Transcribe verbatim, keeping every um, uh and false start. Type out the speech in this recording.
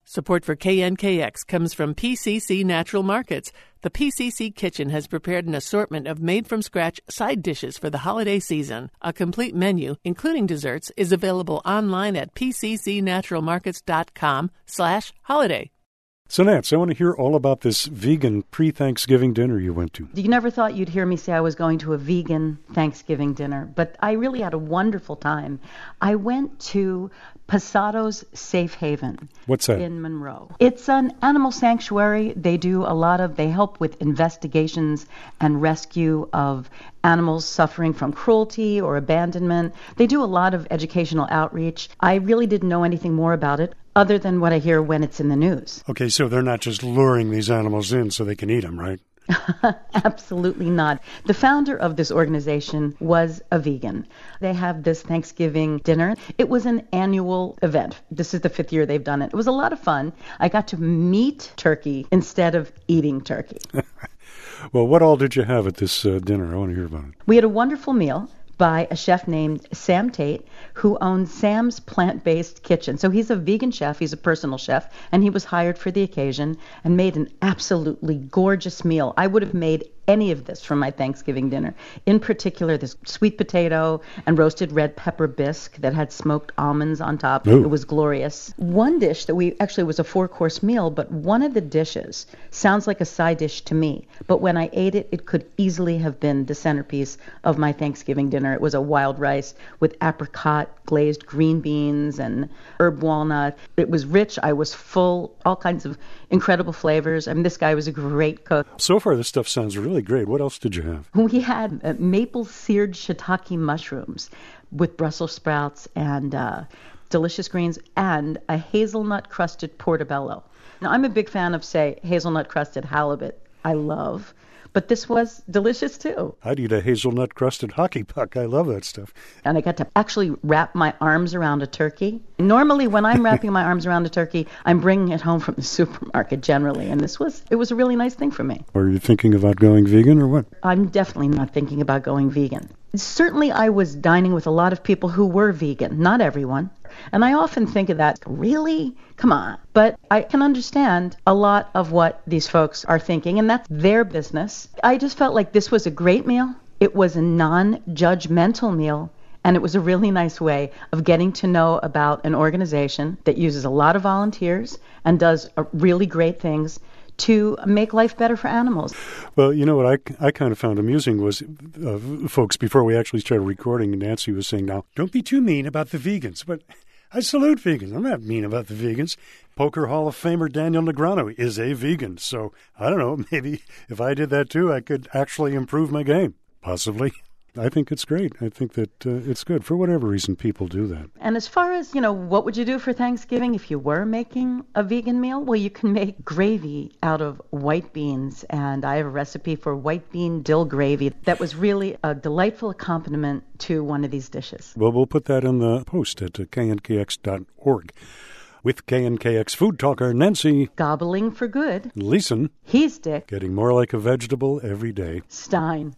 Support for K N K X comes from P C C Natural Markets. The P C C Kitchen has prepared an assortment of made-from-scratch side dishes for the holiday season. A complete menu, including desserts, is available online at pccnaturalmarkets.com slash holiday. So, Nance, I want to hear all about this vegan pre-Thanksgiving dinner you went to. You never thought you'd hear me say I was going to a vegan Thanksgiving dinner, but I really had a wonderful time. I went to Pasado's Safe Haven. What's that? In Monroe. It's an animal sanctuary. They do a lot of, they help with investigations and rescue of animals suffering from cruelty or abandonment. They do a lot of educational outreach. I really didn't know anything more about it other than what I hear when it's in the news. Okay, so they're not just luring these animals in so they can eat them, right? Absolutely not. The founder of this organization was a vegan. They have this Thanksgiving dinner. It was an annual event. This is the fifth year they've done it. It was a lot of fun. I got to meet turkey instead of eating turkey. Well, what all did you have at this uh, dinner? I want to hear about it. We had a wonderful meal by a chef named Sam Tate, who owns Sam's Plant-Based Kitchen. So he's a vegan chef, he's a personal chef, and he was hired for the occasion and made an absolutely gorgeous meal. I would have made any of this for my Thanksgiving dinner. In particular, this sweet potato and roasted red pepper bisque that had smoked almonds on top. Ooh. It was glorious. One dish that we actually was a four-course meal, but one of the dishes sounds like a side dish to me. But when I ate it, it could easily have been the centerpiece of my Thanksgiving dinner. It was a wild rice with apricot glazed green beans and herb walnut. It was rich. I was full, all kinds of incredible flavors. I mean, this guy was a great cook. So far, this stuff sounds really great. What else did you have? We had uh, maple seared shiitake mushrooms with Brussels sprouts and uh, delicious greens and a hazelnut crusted portobello. Now, I'm a big fan of, say, hazelnut crusted halibut. I love. But this was delicious, too. I'd eat a hazelnut-crusted hockey puck. I love that stuff. And I got to actually wrap my arms around a turkey. Normally, when I'm wrapping my arms around a turkey, I'm bringing it home from the supermarket generally. And this was, it was a really nice thing for me. Are you thinking about going vegan or what? I'm definitely not thinking about going vegan. Certainly, I was dining with a lot of people who were vegan, not everyone. And I often think of that, really? Come on. But I can understand a lot of what these folks are thinking, and that's their business. I just felt like this was a great meal. It was a non-judgmental meal, and it was a really nice way of getting to know about an organization that uses a lot of volunteers and does really great things to make life better for animals. Well, you know what I, I kind of found amusing was, uh, folks, before we actually started recording, Nancy was saying, now, don't be too mean about the vegans. But I salute vegans. I'm not mean about the vegans. Poker Hall of Famer Daniel Negreanu is a vegan. So, I don't know, maybe if I did that too, I could actually improve my game. Possibly. I think it's great. I think that uh, it's good. For whatever reason, people do that. And as far as, you know, what would you do for Thanksgiving if you were making a vegan meal? Well, you can make gravy out of white beans. And I have a recipe for white bean dill gravy that was really a delightful accompaniment to one of these dishes. Well, we'll put that in the post at uh, K N K X dot org. With K N K X food talker Nancy Gobbling for good. Leeson. He's Dick. Getting more like a vegetable every day. Stein.